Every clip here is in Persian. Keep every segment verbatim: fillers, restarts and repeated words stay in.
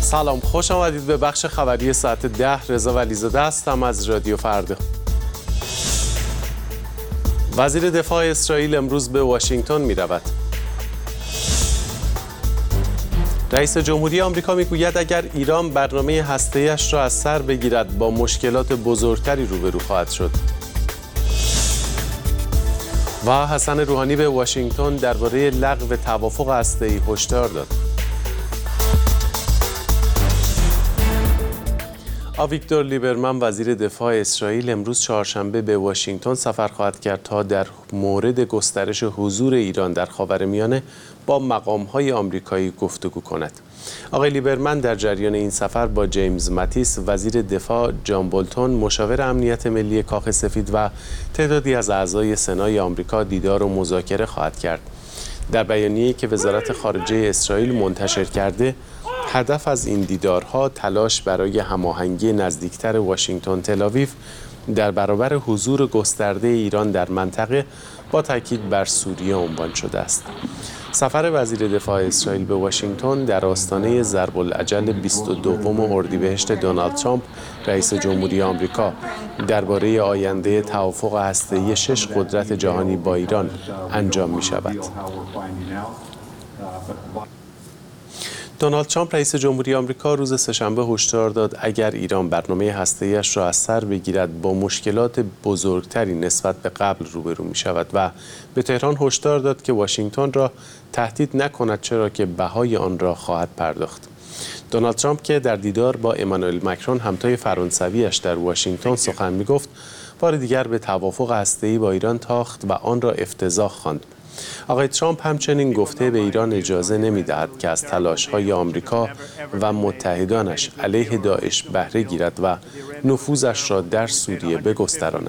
سلام، خوش آمدید به بخش خبری ساعت ده. رضا ولیزاده هستم از رادیو فردا. وزیر دفاع اسرائیل امروز به واشنگتن می رود. رئیس جمهوری آمریکا می گوید اگر ایران برنامه هسته‌ایش را از سر بگیرد با مشکلات بزرگتری روبرو خواهد شد. و حسن روحانی به واشنگتن درباره لغو توافق هسته‌ای هشدار داد. آویگدور لیبرمن وزیر دفاع اسرائیل امروز چهارشنبه به واشنگتن سفر خواهد کرد تا در مورد گسترش حضور ایران در خاورمیانه با مقام‌های آمریکایی گفتگو کند. آقای لیبرمن در جریان این سفر با جیمز ماتیس وزیر دفاع، جان بولتون مشاور امنیت ملی کاخ سفید و تعدادی از اعضای سنای آمریکا دیدار و مذاکره خواهد کرد. در بیانیه‌ای که وزارت خارجه اسرائیل منتشر کرده، هدف از این دیدارها تلاش برای هماهنگی نزدیکتر واشنگتن تل‌آویو در برابر حضور گسترده ایران در منطقه با تاکید بر سوریه عنوان شده است. سفر وزیر دفاع اسرائیل به واشنگتن در آستانه ضرب الاجل بیست و دوم اردیبهشت دونالد ترامپ رئیس جمهوری آمریکا درباره آینده توافق هسته‌ای شش قدرت جهانی با ایران انجام می شود. دونالد ترامپ رئیس جمهوری آمریکا روز سه‌شنبه هشدار داد اگر ایران برنامه هسته‌ایش را از سر بگیرد با مشکلات بزرگتری نسبت به قبل روبرو می شود و به تهران هشدار داد که واشنگتن را تهدید نکند، چرا که بهای آن را خواهد پرداخت. دونالد ترامپ که در دیدار با امانوئل مکرون همتای فرانسویش در واشنگتن سخن می گفت، بار دیگر به توافق هسته‌ای با ایران تاخت و آن را افتضاح خواند. آقای ترامپ همچنین گفته به ایران اجازه نمی‌دهد که از تلاش‌های آمریکا و متحدانش علیه داعش بهره گیرد و نفوذش را در سوریه بگستراند.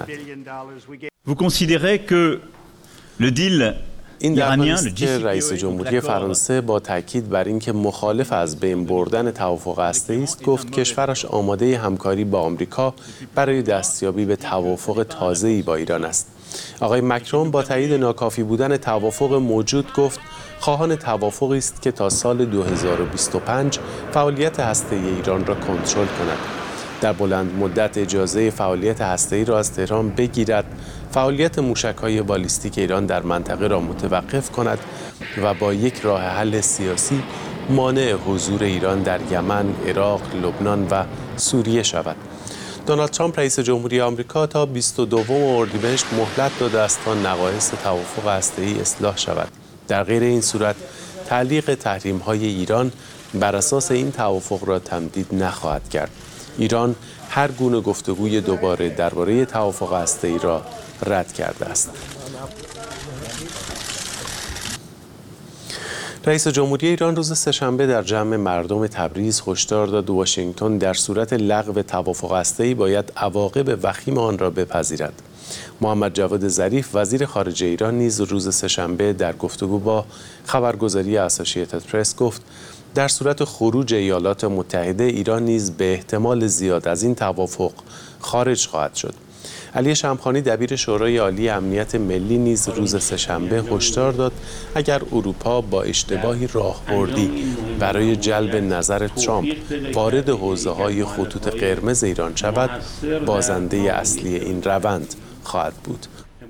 این در حالی است که رئیس جمهوری فرانسه با تاکید بر اینکه مخالف از بین بردن توافق هسته‌ای است، گفت کشورش آماده همکاری با آمریکا برای دستیابی به توافق تازه‌ای با ایران است. آقای مکرون با تایید ناکافی بودن توافق موجود گفت خواهان توافقی است که تا سال دو هزار و بیست و پنج فعالیت هسته‌ای ایران را کنترل کند، در بلند مدت اجازه فعالیت هسته‌ای را از تهران بگیرد، فعالیت موشک‌های بالیستیک ایران در منطقه را متوقف کند و با یک راه حل سیاسی مانع حضور ایران در یمن، عراق، لبنان و سوریه شود. دونالد ترامپ رئیس جمهوری آمریکا تا بیست و دوم اردیبهشت مهلت داده است تا نقایص توافق هسته‌ای اصلاح شود. در غیر این صورت تعلیق تحریم‌های ایران بر اساس این توافق را تمدید نخواهد کرد. ایران هر گونه گفتگوی دوباره درباره توافق هسته‌ای را رد کرده است. رئیس جمهوری ایران روز سه‌شنبه در جمع مردم تبریز هشدار داد واشنگتن در صورت لغو توافق هسته‌ای باید عواقب وخیم آن را بپذیرد. محمد جواد ظریف وزیر خارجه ایران نیز روز سه‌شنبه در گفتگو با خبرگزاری اسوسییتد پرس گفت در صورت خروج ایالات متحده ایران نیز به احتمال زیاد از این توافق خارج خواهد شد. علی شمخانی دبیر شورای عالی امنیت ملی نیز روز سه‌شنبه هشدار داد اگر اروپا با اشتباهی راهبردی برای جلب نظر ترامپ وارد حوزه‌های خطوط قرمز ایران شود، بازنده اصلی این روند خواهد بود.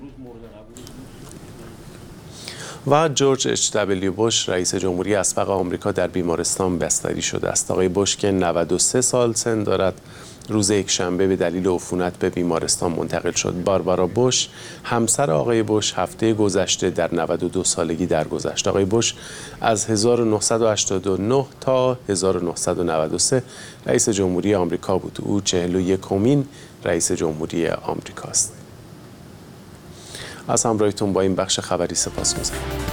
و جورج اچ دبلیو بوش رئیس جمهوری اسبق آمریکا در بیمارستان بستری شده است. آقای بوش که نود و سه سال سن دارد روز یکشنبه به دلیل عفونت به بیمارستان منتقل شد. باربارا بوش همسر آقای بوش هفته گذشته در نود و دو سالگی درگذشت. آقای بوش از هزار و نهصد و هشتاد و نه تا هزار و نهصد و نود و سه رئیس جمهوری آمریکا بود. او چهل و یکمین رئیس جمهوری آمریکا است. از همراهیتون با این بخش خبری سپاسگزارم.